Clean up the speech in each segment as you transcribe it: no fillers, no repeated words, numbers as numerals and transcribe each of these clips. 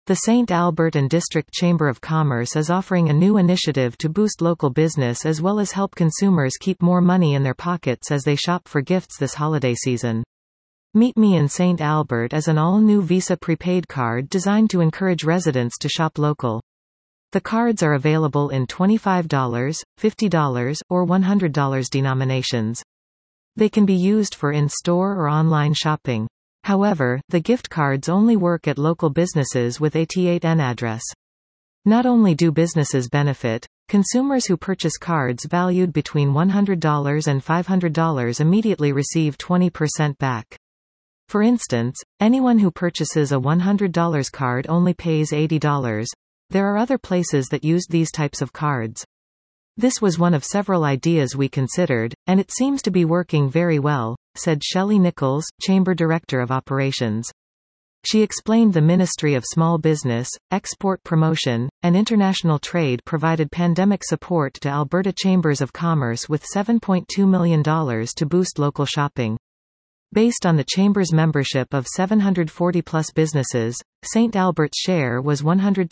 The St. Albert and District Chamber of Commerce is offering a new initiative to boost local business as well as help consumers keep more money in their pockets as they shop for gifts this holiday season. Meet Me in St. Albert is an all-new Visa prepaid card designed to encourage residents to shop local. The cards are available in $25, $50, or $100 denominations. They can be used for in-store or online shopping. However, the gift cards only work at local businesses with a T8N address. Not only do businesses benefit, consumers who purchase cards valued between $100 and $500 immediately receive 20% back. For instance, anyone who purchases a $100 card only pays $80. There are other places that use these types of cards. This was one of several ideas we considered, and it seems to be working very well, said Shelley Nichols, Chamber Director of Operations. She explained the Ministry of Small Business, Export Promotion, and International Trade provided pandemic support to Alberta Chambers of Commerce with $7.2 million to boost local shopping. Based on the Chamber's membership of 740-plus businesses, St. Albert's share was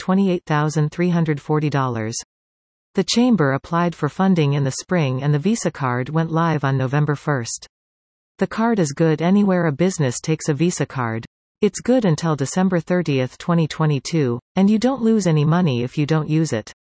$128,340. The Chamber applied for funding in the spring and the Visa card went live on November 1. The card is good anywhere a business takes a Visa card. It's good until December 30, 2022, and you don't lose any money if you don't use it.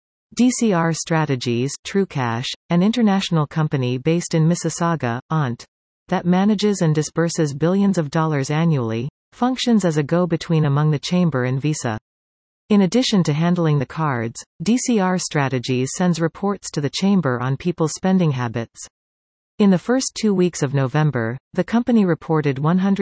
DCR Strategies, TrueCash, an international company based in Mississauga, Ont. that manages and disburses billions of dollars annually, functions as a go-between among the Chamber and Visa. In addition to handling the cards, DCR Strategies sends reports to the Chamber on people's spending habits. In the first 2 weeks of November, the company reported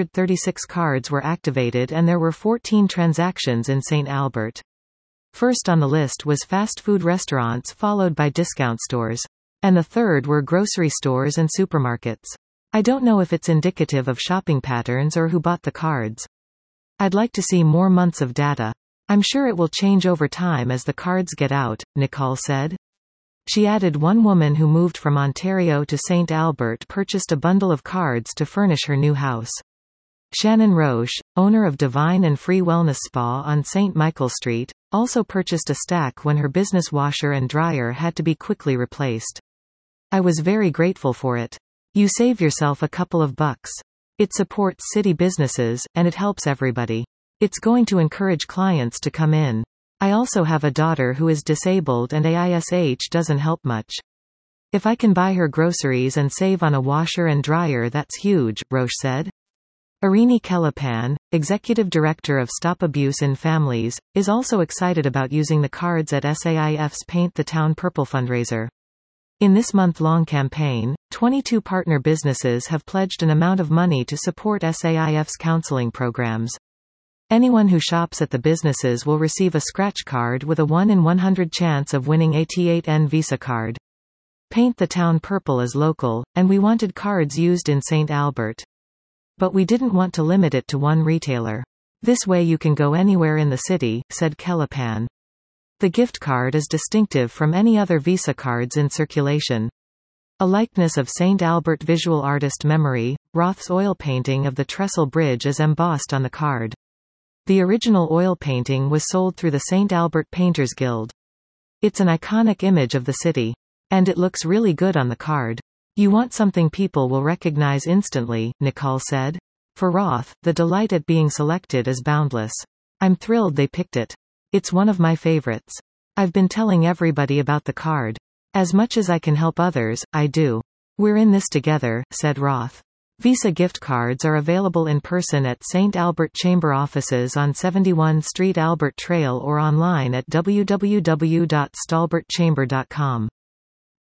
136 cards were activated and there were 14 transactions in St. Albert. First on the list was fast food restaurants followed by discount stores. And the third were grocery stores and supermarkets. I don't know if it's indicative of shopping patterns or who bought the cards. I'd like to see more months of data. I'm sure it will change over time as the cards get out, Nicole said. She added one woman who moved from Ontario to St. Albert purchased a bundle of cards to furnish her new house. Shannon Roche, owner of Divine and Free Wellness Spa on St. Michael Street, also purchased a stack when her business washer and dryer had to be quickly replaced. I was very grateful for it. You save yourself a couple of bucks. It supports city businesses, and it helps everybody. It's going to encourage clients to come in. I also have a daughter who is disabled and AISH doesn't help much. If I can buy her groceries and save on a washer and dryer, that's huge, Roche said. Irini Kelapan, executive director of Stop Abuse in Families, is also excited about using the cards at SAIF's Paint the Town Purple fundraiser. In this month-long campaign, 22 partner businesses have pledged an amount of money to support SAIF's counseling programs. Anyone who shops at the businesses will receive a scratch card with a 1 in 100 chance of winning a T8N Visa card. Paint the Town Purple is local, and we wanted cards used in St. Albert. But we didn't want to limit it to one retailer. This way you can go anywhere in the city, said Kelapan. The gift card is distinctive from any other Visa cards in circulation. A likeness of St. Albert visual artist Memory, Roth's oil painting of the Trestle Bridge is embossed on the card. The original oil painting was sold through the St. Albert Painters Guild. It's an iconic image of the city. And it looks really good on the card. You want something people will recognize instantly, Nicole said. For Roth, the delight at being selected is boundless. I'm thrilled they picked it. It's one of my favorites. I've been telling everybody about the card. As much as I can help others, I do. We're in this together, said Roth. Visa gift cards are available in person at St. Albert Chamber offices on 71 Street Albert Trail or online at www.stalbertchamber.com.